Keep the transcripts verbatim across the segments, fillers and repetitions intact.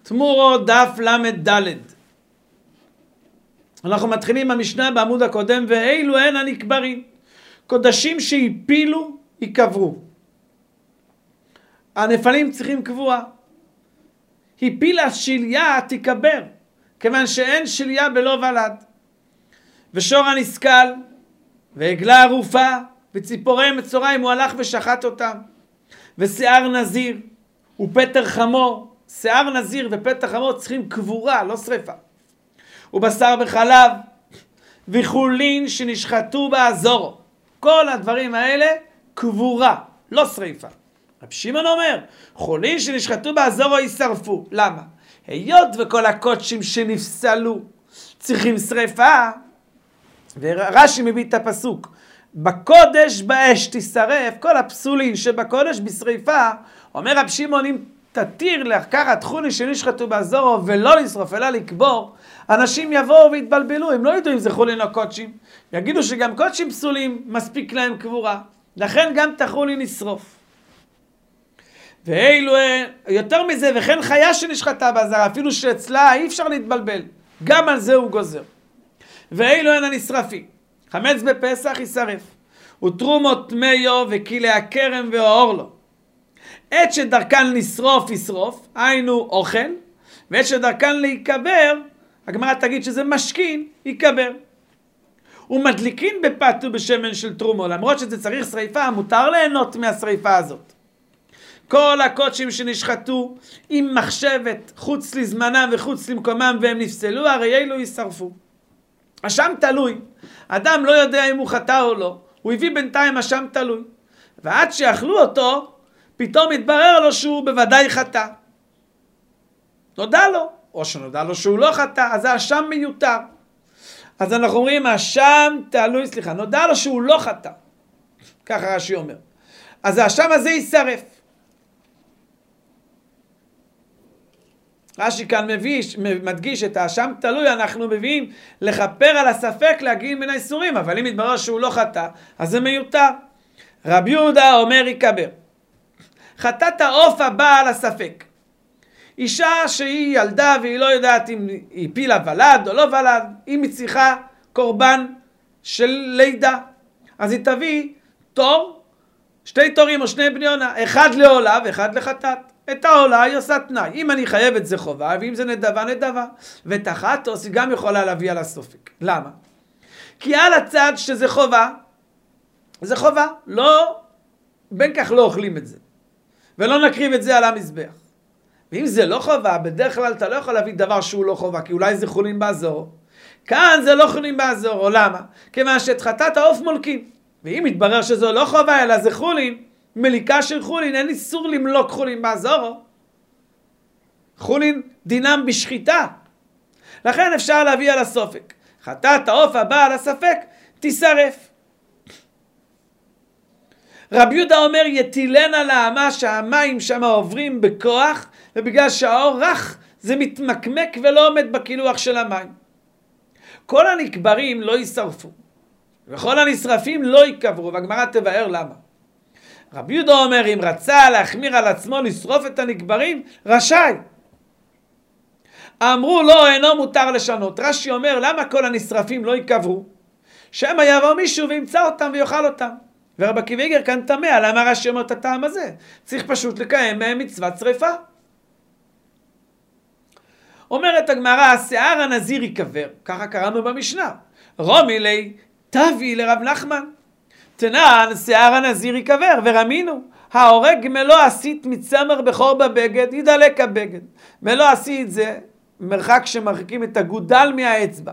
תמורו דף למד ד'. אנחנו מתחילים במשנה בעמוד הקודם, ואילו הן הנקברים. קודשים שהפילו, יקברו. הנפלים צריכים קבורה. הפילה שליה, תקבר, כיוון שאין שליה בלא ולד. ושור הנסקל, ועגלה ערופה, וציפורי מצוריים, הוא הלך ושחט אותם. ושיער נזיר, ופטר חמור. שיער נזיר ופטר חמור צריכים קבורה, לא שריפה. ובשר וחלב, וחולין שנשחטו באזורו. כל הדברים האלה קבורה, לא שריפה. רב שמעון אומר, חולין שנשחטו באזורו יישרפו. למה? היות וכל הקודשים שנפסלו צריכים שריפה, ורש"י מביא את הפסוק, בקודש באש תשרף, כל הפסולים שבקודש בשריפה, אומר רב שמעון, אם תתיר לקחת חולין שנשחטו באזורו ולא לשרוף אלא לקבור, אנשים יבואו והתבלבלו, הם לא ידעו אם זה חולין או קודשים, יגידו שגם קודשים פסולים מספיק להם קבורה, לכן גם את החולין נשרוף. ואילו יותר מזה, וכן חיה שנשחטה באזרה, אפילו שאצלה אי אפשר להתבלבל, גם על זה הוא גוזר. ואילו הן הנשרפים, חמץ בפסח יישרף, ותרומות מיו וכלי הכרם והאור לו. עת שדרכן לשרוף ישרוף, היינו אוכל, ועת שדרכן להיקבר, הגמרא תגיד שזה משכין, יקבר. ומדליקין בפת ובשמן של תרומו, למרות שזה צריך שריפה, מותר ליהנות מהשריפה הזאת. כל הקודשים שנשחטו עם מחשבת, חוץ לזמנם וחוץ למקומם, והם נפסלו, הרי אלו יישרפו. אשם תלוי, אדם לא יודע אם הוא חטא או לא, הוא הביא בינתיים אשם תלוי, ועד שאכלו אותו, פתאום התברר לו שהוא בוודאי חטא. נודע לו, או שנודע לו שהוא לא חטא, אז האשם מיותר. אז אנחנו אומרים, האשם תלוי, סליחה, נודע לו שהוא לא חטא. ככה רש"י אומר. אז האשם הזה יישרף. רש"י כאן מביא, מדגיש את האשם תלוי, אנחנו מביאים לכפר על הספק להגיע מן האיסורים, אבל אם יתברר שהוא לא חטא, אז זה מיותר. רבי יהודה אומר יקבר. חטאת העוף הבא על הספק. אישה שהיא ילדה והיא לא יודעת אם היא פילה ולד או לא ולד, אם היא צריכה קורבן של לידה, אז היא תביא תור, שתי תורים או שני בני עונה, אחד לעולה ואחד לחטאת. את העולה היא עושה תנאי, אם אני חייב את זה חובה, ואם זה נדבה נדבה, ואת החטוס היא גם יכולה להביא על הסופק. למה? כי על הצד שזה חובה, זה חובה, לא, בין כך לא אוכלים את זה, ולא נקריב את זה על המזבח. ואם זה לא חובה, בדרך כלל אתה לא יכול להביא דבר שהוא לא חובה, כי אולי זה חולין באזור. כאן זה לא חולין באזור, למה? כיוון שאת חטאת העוף מולקים, ואם מתברר שזו לא חובה, אלא זה חולין, מליקה של חולין, אין איסור למלוק חולין באזור. חולין דינם בשחיטה. לכן אפשר להביא על הסופק. חטאת העוף הבא על הספק, תישרף. רבי יהודה אומר, יטילנה לאמה שהמים שם עוברים בכוח, ובגלל שהאור רך זה מתמקמק ולא עומד בקילוח של המים. כל הנקברים לא יישרפו, וכל הנשרפים לא יקברו, והגמרא תבאר למה. רבי יהודה אומר, אם רצה להחמיר על עצמו לשרוף את הנקברים, רשאי. אמרו לו, אינו מותר לשנות. רש"י אומר, למה כל הנשרפים לא יקברו? שמא יבוא מישהו וימצא אותם ויאכל אותם. ורבי עקיבא איגר כאן תמה, למה רש"י אומר את הטעם הזה? צריך פשוט לקיים מהם מצוות שריפה. אומרת הגמרא, השיער הנזיר יקבר, ככה קראנו במשנה. רומי לי, תביא לרב נחמן. תנן, שיער הנזיר יקבר, ורמינו, ההורג מלוא עשית מצמר בחור בבגד, ידלק הבגד. מלוא עשית זה מרחק שמרחיקים את הגודל מהאצבע.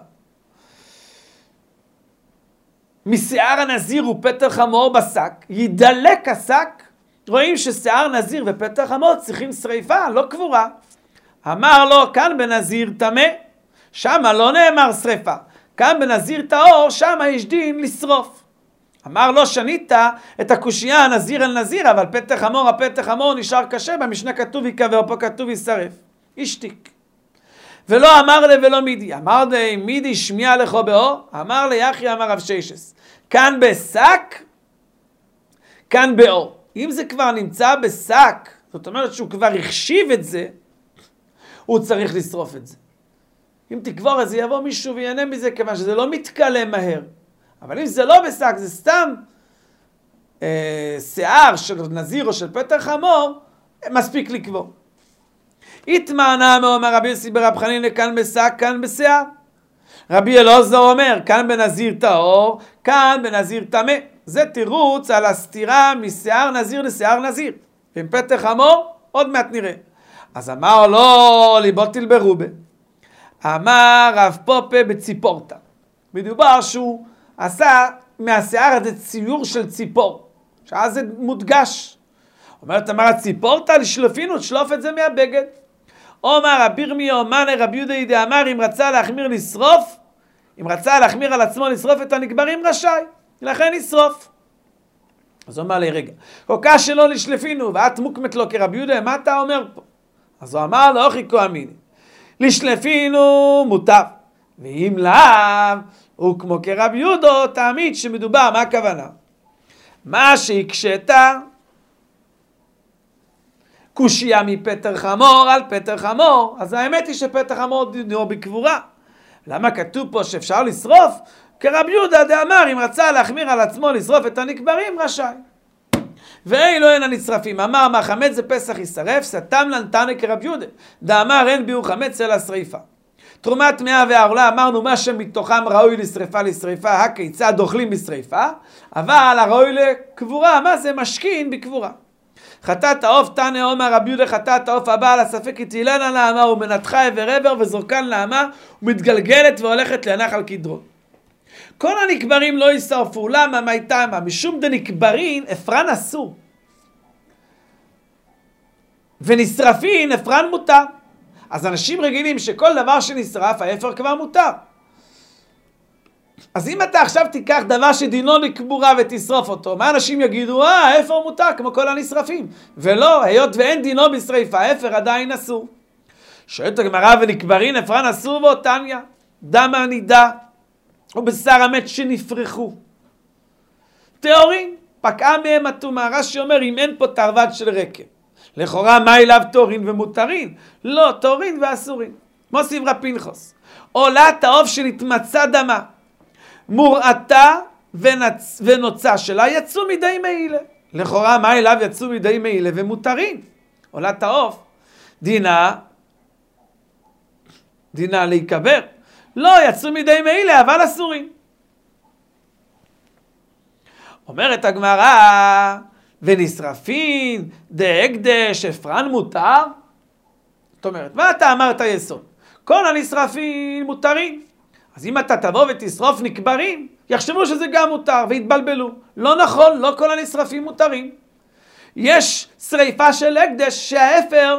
משיער הנזיר ופטר חמור בשק, ידלק השק. רואים ששיער נזיר ופטר חמור צריכים שריפה, לא קבורה. אמר לו, כאן בנזיר טמא, שמה לא נאמר שריפה. כאן בנזיר טהור, שמה יש דין לשרוף. אמר לו, שנית את הקושייה הנזיר אל נזיר, אבל פטר חמור, הפטר חמור נשאר קשה, במשנה כתוב יקבר, פה כתוב ישרף. השתיק. ולא אמר לי ולא מידי. אמר לי מידי שמיע לכו באור, אמר לי יחי אמר רב ששס. כאן בשק, כאן באור. אם זה כבר נמצא בשק, זאת אומרת שהוא כבר החשיב את זה, הוא צריך לשרוף את זה. אם תקבור את זה, יבוא מישהו ויענה מזה, כיוון שזה לא מתקלם מהר. אבל אם זה לא בשק, זה סתם אה, שיער של נזיר או של פטר חמור, מספיק לקבור. התמענה מאומר רבי יוסי ברב חנינא, כאן בשק, כאן בשיער. רבי אלעזר אומר, כאן בנזיר טהור, כאן בנזיר טמא. זה תירוץ על הסתירה משיער נזיר לשיער נזיר. ועם פטר חמור, עוד מעט נראה. אז אמר לו, ליבוטיל ברובה. אמר רב פופה בציפורתה. מדובר שהוא עשה מהשיער הזה ציור של ציפור. שאז זה מודגש. אומרת, אמר הציפורתה לשלופינו, תשלוף את זה מהבגד. אומר רבי ירמיה אומנה רבי יהודה דאמר, אם רצה להחמיר לשרוף, אם רצה להחמיר על עצמו לשרוף את הנקברים רשאי, לכן ישרוף. אז הוא אמר לי, רגע, כל כך שלא לשלפינו, ואת מוקמת לו כרבי יהודה, מה אתה אומר פה? אז הוא אמר לו, אוכי כה אמין, לשלפינו מוטב, ואם לאו, הוא כמו כרבי יהודה, תעמיד שמדובר, מה הכוונה? מה שהקשת, קושיה מפטר חמור על פטר חמור, אז האמת היא שפטר חמור דינו בקבורה. למה כתוב פה שאפשר לשרוף? כרבי יהודה דאמר, אם רצה להחמיר על עצמו לשרוף את הנקברים, רשאי. ואילו אין הנשרפים, אמר מה חמץ זה פסח ישרף, סתם לנתנה כרבי יהודה. דאמר אין ביהו חמץ אלא שריפה. תרומת טמאה וערלה, אמרנו מה שמתוכם ראוי לשריפה לשריפה, הכיצד אוכלים בשריפה, אבל הראוי לקבורה, מה זה משכין בקבורה. חטאת העוף תנא אומר רבי יהודה, חטאת העוף הבא על הספק יטילנה נעמה ומנתחה עבר עבר וזורקן נעמה ומתגלגלת והולכת לנחל קדרון. כל הנקברים לא ישרפו, למה? מה הייתה? משום דנקברין אפרן אסור ונשרפין אפרן מותר. אז אנשים רגילים שכל דבר שנשרף האפר כבר מותר. אז אם אתה עכשיו תיקח דבר שדינו לקבורה ותשרוף אותו, מה אנשים יגידו? אה, האפר מותר כמו כל הנשרפים. ולא, היות ואין דינו בשריפה, האפר עדיין אסור. שואלת הגמרא, ונקברין אפרן אסור ואותניה, דם הנידה ובשר המת שנפרחו. טהורין, פקעה מהם הטומאה. רש"י אומר, אם אין פה תרווד של רקב, לכאורה מה אליו טהורין ומותרין? לא, טהורין ואסורין. מוסיף רב פנחס, עולת העוף שנתמצא דמה, מורעתה ונצ... ונוצה שלה יצאו מדי מעילה. לכאורה מה אליו יצאו מדי מעילה ומותרין? עולת העוף דינה דינה להיקבר. לא, יצאו מדי מעילה אבל אסורים. אומרת הגמרא, ונשרפין דהקדש אפרן מותר? זאת אומרת, מה אתה אמרת יסוד? כל הנשרפין מותרים. אז אם אתה תבוא ותשרוף נקברים, יחשבו שזה גם מותר והתבלבלו. לא נכון, לא כל הנשרפים מותרים. יש שריפה של הקדש שהאפר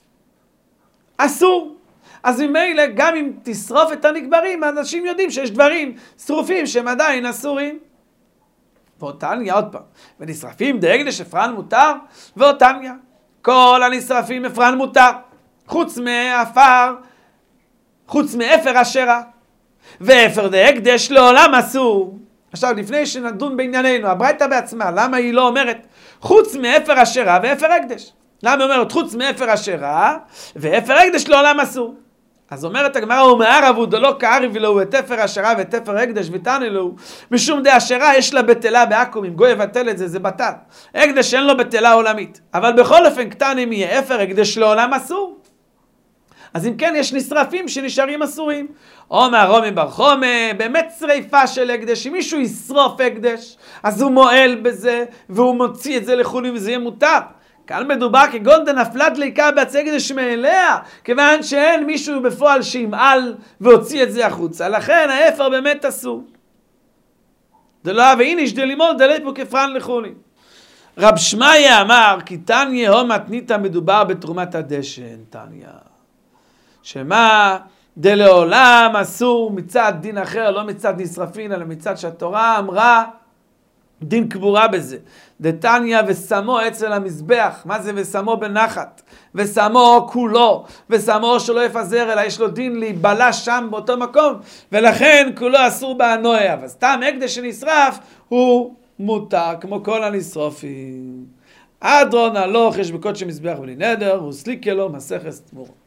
אסור. אז ממילא גם אם תשרוף את הנקברים, אנשים יודעים שיש דברים שרופים שהם עדיין אסורים. ואותניה עוד פעם, ונשרפים דהקדש אפרן מותר, ואותניה, כל הנשרפים אפרן מותר, חוץ מאפר, חוץ מאפר אשרה, ואפר דהקדש לעולם אסור. עכשיו לפני שנדון בענייננו, הברייתא בעצמה, למה היא לא אומרת חוץ מאפר אשרה ואפר הקדש? למה היא אומרת חוץ מאפר אשרה ואפר הקדש לעולם אסור? אז אומרת הגמרא, הוא מערב הוא דלא כערב ולו את אפר אשרה ואת אפר הקדש ותענה לו, משום דה אשרה יש לה בטלה בעכו"ם, אם גוי יבטל את זה זה בטל. הקדש אין לו בטלה עולמית, אבל בכל אופן קטן אם יהיה אפר הקדש לעולם אסור. אז אם כן יש נשרפים שנשארים אסורים. אומר רומי בר חומא, באמת שריפה של הקדש, אם מישהו ישרוף הקדש אז הוא מועל בזה והוא מוציא את זה לחולין וזה יהיה מותר. כאן מדובר כגון דנפלה דליקה בעצי הקדש מאליה, כיוון שאין מישהו בפועל שימעל והוציא את זה החוצה, לכן האפר באמת אסור. דלא והנה יש דלימול דלי פה כפרן לחולין. רב שמעיה אמר, כי תניא הו מתניתא, מדובר בתרומת הדשן. תניא שמה דלעולם אסור מצד דין אחר, לא מצד נשרפין, אלא מצד שהתורה אמרה דין קבורה בזה. דתניא ושמו אצל המזבח. מה זה ושמו בנחת? ושמו כולו, ושמו שלא יפזר, אלא יש לו דין להיבלע שם באותו מקום, ולכן כולו אסור בהנועה. אבל סתם הקדש שנשרף הוא מותר כמו כל הנשרופים. אדרון הלוך יש בקודש מזבח בלי נדר, הוא סליקה לו מסכת תמורה.